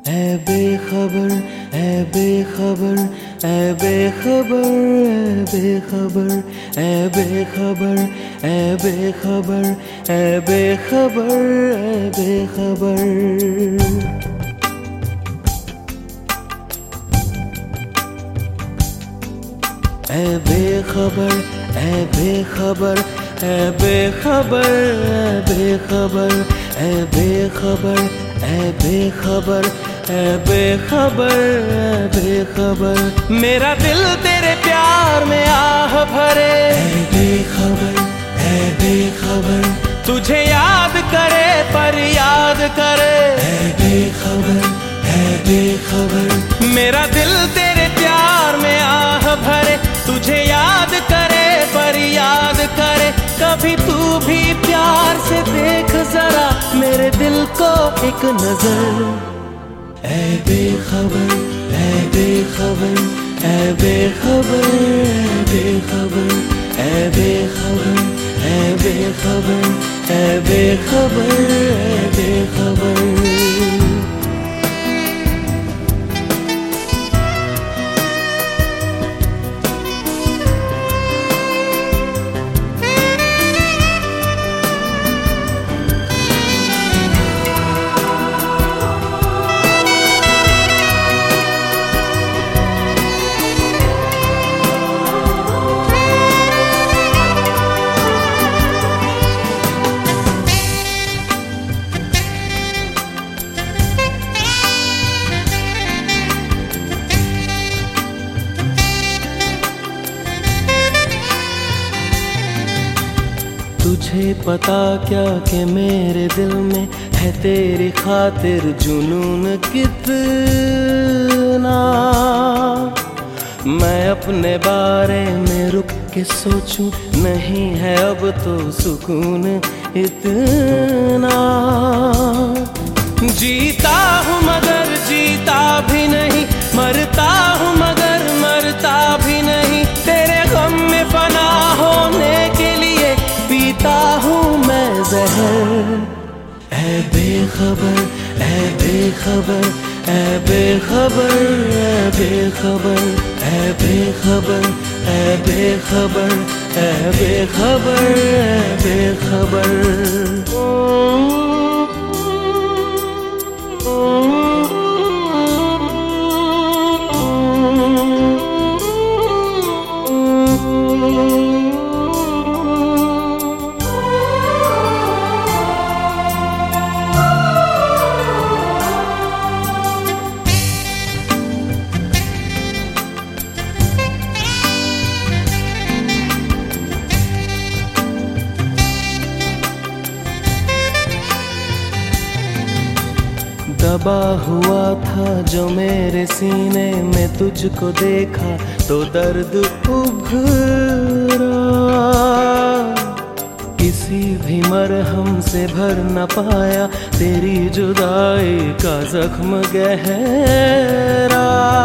ऐ बेखबर, ऐ बेखबर, ऐ बेखबर, ऐ बेखबर, ऐ बेखबर, ऐ बेखबर, ऐ बेखबर, ऐ बेखबर, ऐ बेखबर, ऐ बेखबर, ऐ बेखबर, ऐ बेखबर, ऐ बेखबर, ऐ बेखबर। मेरा दिल तेरे प्यार में आह भरे, ऐ बेखबर, ऐ बेखबर। तुझे याद करे पर याद करे, ऐ बेखबर, ऐ बेखबर। मेरा दिल तेरे प्यार में आह भरे, तुझे याद करे पर याद करे। कभी तू भी प्यार से देख जरा मेरे दिल को एक नजर। ऐ बेखबर, ऐ बेखबर, ऐ बेखबर, ऐ बेखबर, ऐ बेखबर, ऐ बेखबर, ऐ बेखबर, ऐ बेखबर। तुझे पता क्या कि मेरे दिल में है तेरी खातिर जुनून कितना। मैं अपने बारे में रुक के सोचूं, नहीं है अब तो सुकून इतना। जीता हूँ मगर जीता भी नहीं, मरता हूँ मगर मरता भी नहीं। तेरे गम में फना होने के लिए पीता हूँ मैं जहर। ऐ बेखबर, ऐ बेखबर, ऐ बेखबर, ऐ बेखबर, ऐ बेखबर, ऐ बेखबर, ऐ बेखबर, ऐ बेखबर। दबा हुआ था जो मेरे सीने में, तुझको देखा तो दर्द उभरा। किसी भी मरहम से भर न पाया तेरी जुदाई का जख्म गहरा।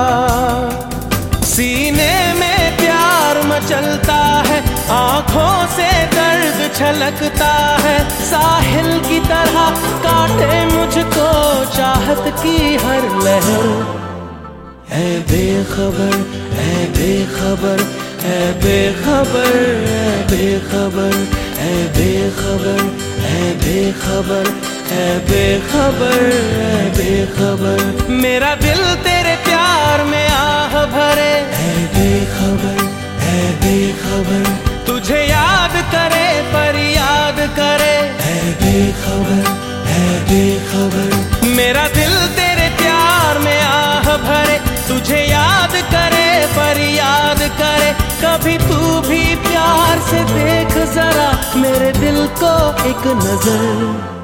सीने में प्यार मचलता है, आंखों से दर्द छलकता है। साहिल की तरह काटे मुझको चाहत की हर लहर। ऐ बेखबर, ऐ बेखबर, ऐ बेखबर, ऐ बेखबर, ऐ बेखबर, ऐ बेखबर, ऐ बेखबर, ऐ बेखबर। मेरा दिल तेरे प्यार में आह भरे, ऐ बेखबर, ऐ बेखबर। तुझे याद करे पर याद करे, ऐ बेखबर, ऐ बेखबर। मेरा दिल तेरे प्यार में आह भरे, तुझे याद करे पर याद करे। कभी तू भी प्यार से देख जरा मेरे दिल को एक नजर।